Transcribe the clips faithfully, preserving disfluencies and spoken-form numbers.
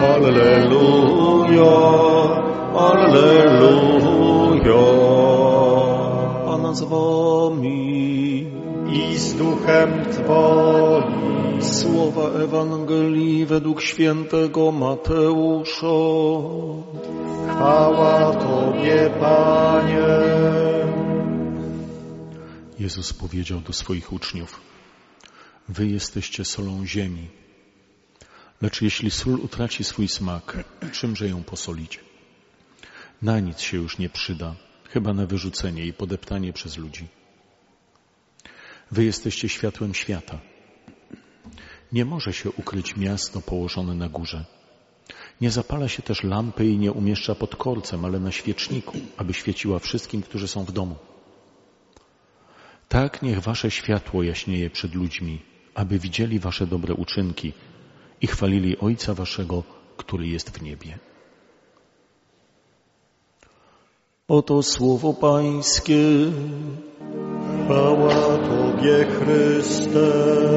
Alleluja, Alleluja. Pana z wami i z duchem Twoim. Słowa Ewangelii według świętego Mateusza. Chwała Tobie, Panie. Jezus powiedział do swoich uczniów: wy jesteście solą ziemi. Lecz jeśli sól utraci swój smak, czymże ją posolić? Na nic się już nie przyda, chyba na wyrzucenie i podeptanie przez ludzi. Wy jesteście światłem świata. Nie może się ukryć miasto położone na górze. Nie zapala się też lampy i nie umieszcza pod korcem, ale na świeczniku, aby świeciła wszystkim, którzy są w domu. Tak niech wasze światło jaśnieje przed ludźmi, aby widzieli wasze dobre uczynki i chwalili Ojca waszego, który jest w niebie. Oto słowo Pańskie. Chwała Tobie, Chryste.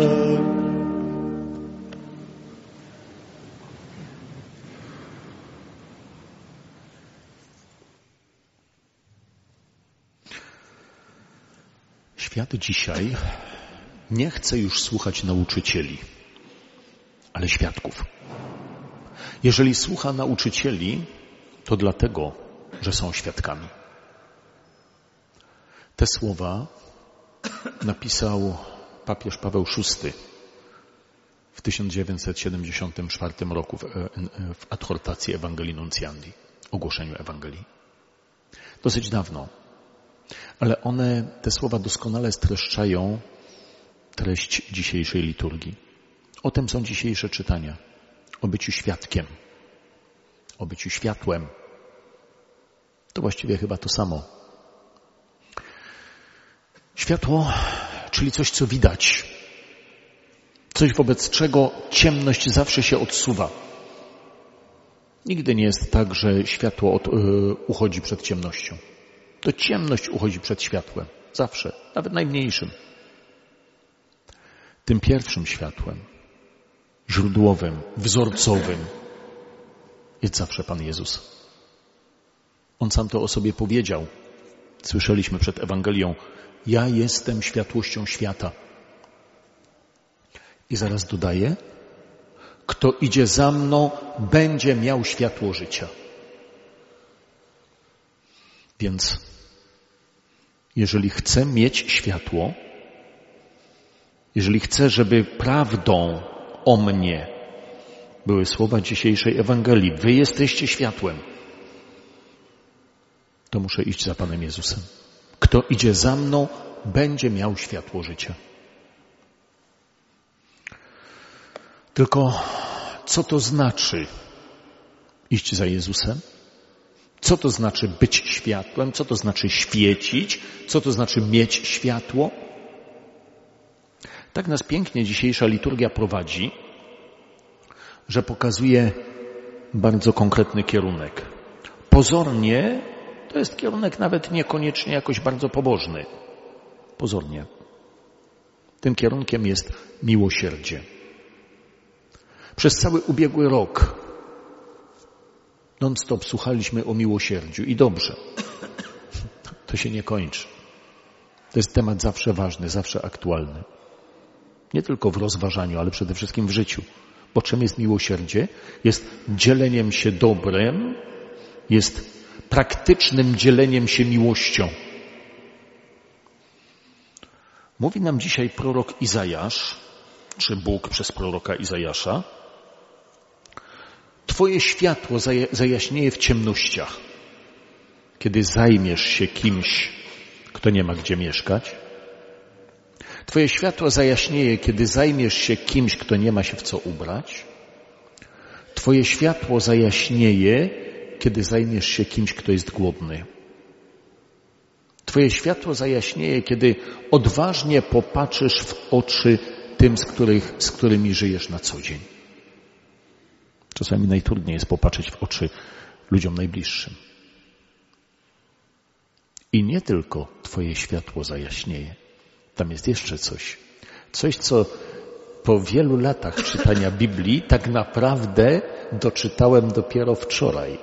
Świat dzisiaj nie chce już słuchać nauczycieli, ale świadków. Jeżeli słucha nauczycieli, to dlatego, że są świadkami. Te słowa napisał papież Paweł szósty w tysiąc dziewięćset siedemdziesiątym czwartym roku w, w adhortacji Ewangelii Nunciandi, ogłoszeniu Ewangelii. Dosyć dawno, ale one, te słowa doskonale streszczają treść dzisiejszej liturgii. O tym są dzisiejsze czytania. O byciu świadkiem, o byciu światłem. To właściwie chyba to samo. Światło, czyli coś, co widać. Coś, wobec czego ciemność zawsze się odsuwa. Nigdy nie jest tak, że światło od, yy, uchodzi przed ciemnością. To ciemność uchodzi przed światłem. Zawsze, nawet najmniejszym. Tym pierwszym światłem, źródłowym, wzorcowym jest zawsze Pan Jezus. On sam to o sobie powiedział. Słyszeliśmy przed Ewangelią: ja jestem światłością świata. I zaraz dodaje: kto idzie za mną, będzie miał światło życia. Więc jeżeli chcę mieć światło, jeżeli chcę, żeby prawdą o mnie były słowa dzisiejszej Ewangelii, wy jesteście światłem, to muszę iść za Panem Jezusem. Kto idzie za mną, będzie miał światło życia. Tylko co to znaczy iść za Jezusem? Co to znaczy być światłem? Co to znaczy świecić? Co to znaczy mieć światło? Tak nas pięknie dzisiejsza liturgia prowadzi, że pokazuje bardzo konkretny kierunek. Pozornie to jest kierunek nawet niekoniecznie jakoś bardzo pobożny. Pozornie. Tym kierunkiem jest miłosierdzie. Przez cały ubiegły rok non-stop słuchaliśmy o miłosierdziu i dobrze. To się nie kończy. To jest temat zawsze ważny, zawsze aktualny. Nie tylko w rozważaniu, ale przede wszystkim w życiu. Bo czym jest miłosierdzie? Jest dzieleniem się dobrem, jest praktycznym dzieleniem się miłością. Mówi nam dzisiaj prorok Izajasz, czy Bóg przez proroka Izajasza: Twoje światło zajaśnieje w ciemnościach, kiedy zajmiesz się kimś, kto nie ma gdzie mieszkać. Twoje światło zajaśnieje, kiedy zajmiesz się kimś, kto nie ma się w co ubrać. Twoje światło zajaśnieje, kiedy zajmiesz się kimś, kto jest głodny. Twoje światło zajaśnieje, kiedy odważnie popatrzysz w oczy tym, z, których, z którymi żyjesz na co dzień. Czasami najtrudniej jest popatrzeć w oczy ludziom najbliższym. I nie tylko Twoje światło zajaśnieje. Tam jest jeszcze coś. Coś, co po wielu latach czytania Biblii tak naprawdę doczytałem dopiero wczoraj.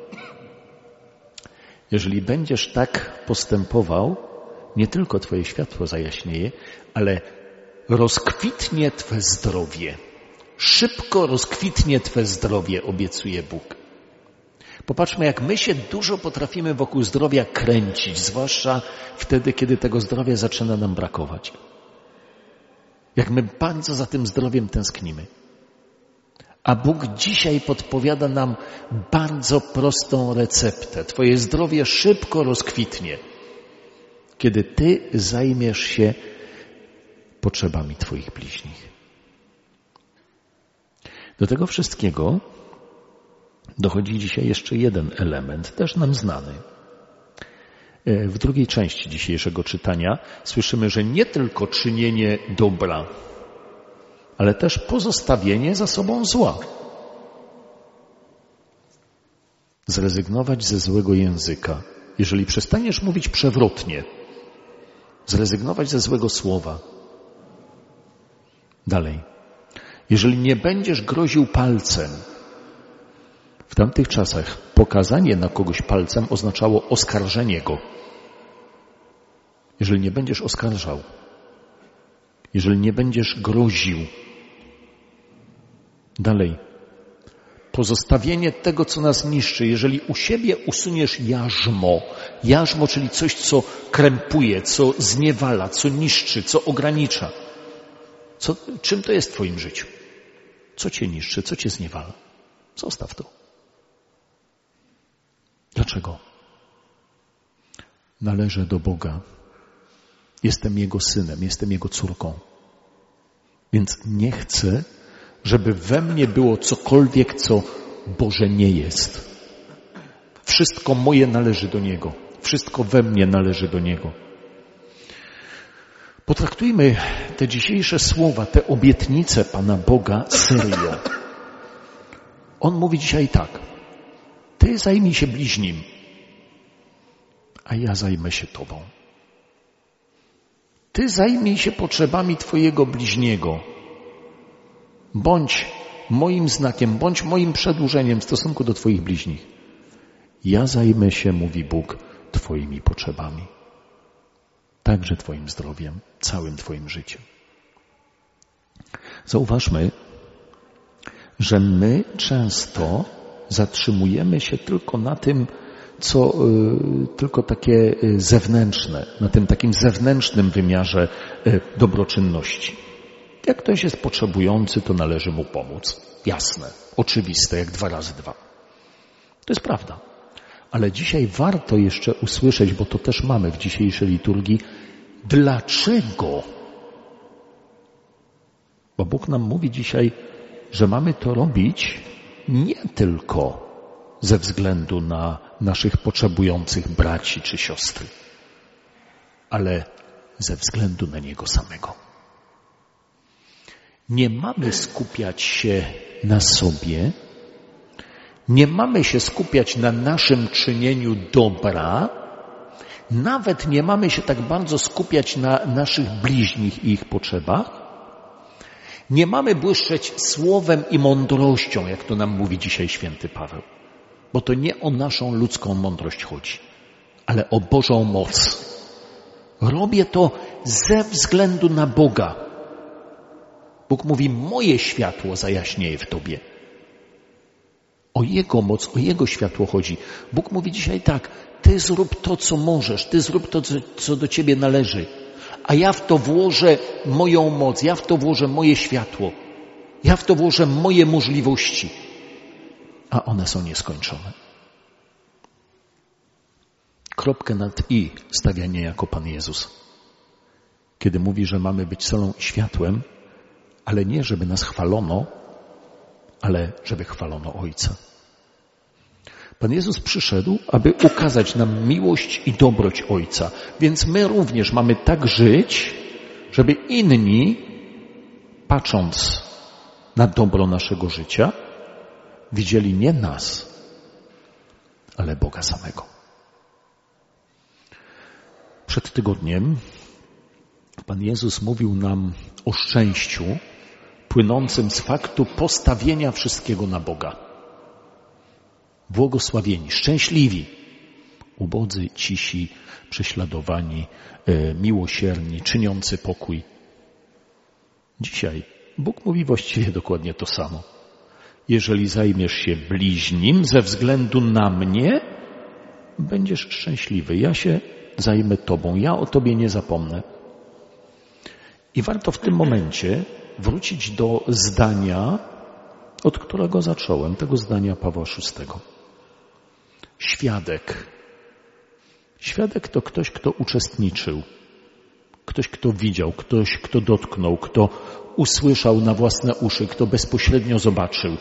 Jeżeli będziesz tak postępował, nie tylko twoje światło zajaśnieje, ale rozkwitnie twe zdrowie. Szybko rozkwitnie twe zdrowie, obiecuje Bóg. Popatrzmy, jak my się dużo potrafimy wokół zdrowia kręcić, zwłaszcza wtedy, kiedy tego zdrowia zaczyna nam brakować. Jak my bardzo za tym zdrowiem tęsknimy. A Bóg dzisiaj podpowiada nam bardzo prostą receptę. Twoje zdrowie szybko rozkwitnie, kiedy ty zajmiesz się potrzebami twoich bliźnich. Do tego wszystkiego dochodzi dzisiaj jeszcze jeden element, też nam znany. W drugiej części dzisiejszego czytania słyszymy, że nie tylko czynienie dobra, ale też pozostawienie za sobą zła. Zrezygnować ze złego języka. Jeżeli przestaniesz mówić przewrotnie, zrezygnować ze złego słowa. Dalej. Jeżeli nie będziesz groził palcem, w tamtych czasach pokazanie na kogoś palcem oznaczało oskarżenie go. Jeżeli nie będziesz oskarżał, jeżeli nie będziesz groził. Dalej. Pozostawienie tego, co nas niszczy. Jeżeli u siebie usuniesz jarzmo, jarzmo, czyli coś, co krępuje, co zniewala, co niszczy, co ogranicza. Co, czym to jest w twoim życiu? Co cię niszczy, co cię zniewala? Zostaw to. Dlaczego? Należę do Boga. Jestem Jego synem, jestem Jego córką. Więc nie chcę, żeby we mnie było cokolwiek, co Boże nie jest. Wszystko moje należy do Niego. Wszystko we mnie należy do Niego. Potraktujmy te dzisiejsze słowa, te obietnice Pana Boga serio. On mówi dzisiaj tak. Ty zajmij się bliźnim, a ja zajmę się Tobą. Ty zajmij się potrzebami Twojego bliźniego. Bądź moim znakiem, bądź moim przedłużeniem w stosunku do Twoich bliźnich. Ja zajmę się, mówi Bóg, Twoimi potrzebami. Także Twoim zdrowiem, całym Twoim życiem. Zauważmy, że my często zatrzymujemy się tylko na tym, co y, tylko takie zewnętrzne, na tym takim zewnętrznym wymiarze y, dobroczynności. Jak ktoś jest potrzebujący, to należy mu pomóc. Jasne, oczywiste, jak dwa razy dwa. To jest prawda. Ale dzisiaj warto jeszcze usłyszeć, bo to też mamy w dzisiejszej liturgii, dlaczego? Bo Bóg nam mówi dzisiaj, że mamy to robić nie tylko ze względu na naszych potrzebujących braci czy siostry, ale ze względu na Niego samego. Nie mamy skupiać się na sobie, nie mamy się skupiać na naszym czynieniu dobra, nawet nie mamy się tak bardzo skupiać na naszych bliźnich i ich potrzebach. Nie mamy błyszczeć słowem i mądrością, jak to nam mówi dzisiaj święty Paweł. Bo to nie o naszą ludzką mądrość chodzi, ale o Bożą moc. Robię to ze względu na Boga. Bóg mówi, moje światło zajaśnieje w tobie. O Jego moc, o Jego światło chodzi. Bóg mówi dzisiaj tak, ty zrób to, co możesz, ty zrób to, co do ciebie należy. A ja w to włożę moją moc, ja w to włożę moje światło, ja w to włożę moje możliwości, a one są nieskończone. Kropkę nad i stawia niejako Pan Jezus, kiedy mówi, że mamy być solą i światłem, ale nie, żeby nas chwalono, ale żeby chwalono Ojca. Pan Jezus przyszedł, aby ukazać nam miłość i dobroć Ojca. Więc my również mamy tak żyć, żeby inni, patrząc na dobro naszego życia, widzieli nie nas, ale Boga samego. Przed tygodniem Pan Jezus mówił nam o szczęściu płynącym z faktu postawienia wszystkiego na Boga. błogosławieni, szczęśliwi, ubodzy, cisi, prześladowani, e, miłosierni, czyniący pokój. Dzisiaj Bóg mówi właściwie dokładnie to samo. Jeżeli zajmiesz się bliźnim ze względu na mnie, będziesz szczęśliwy. Ja się zajmę tobą, ja o tobie nie zapomnę. I warto w tym momencie wrócić do zdania, od którego zacząłem, tego zdania Pawła szóstego. Świadek. Świadek to ktoś, kto uczestniczył, ktoś, kto widział, ktoś, kto dotknął, kto usłyszał na własne uszy, kto bezpośrednio zobaczył.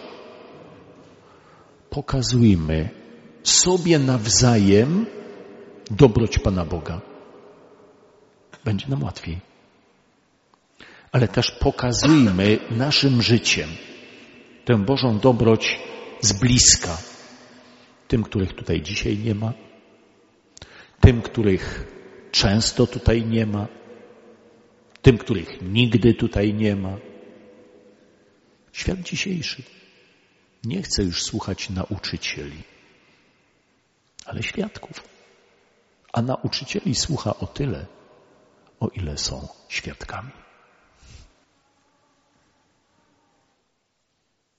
Pokazujmy sobie nawzajem dobroć Pana Boga. Będzie nam łatwiej. Ale też pokazujmy naszym życiem tę Bożą dobroć z bliska. Tym, których tutaj dzisiaj nie ma. Tym, których często tutaj nie ma. Tym, których nigdy tutaj nie ma. Świat dzisiejszy nie chce już słuchać nauczycieli, ale świadków. A nauczycieli słucha o tyle, o ile są świadkami.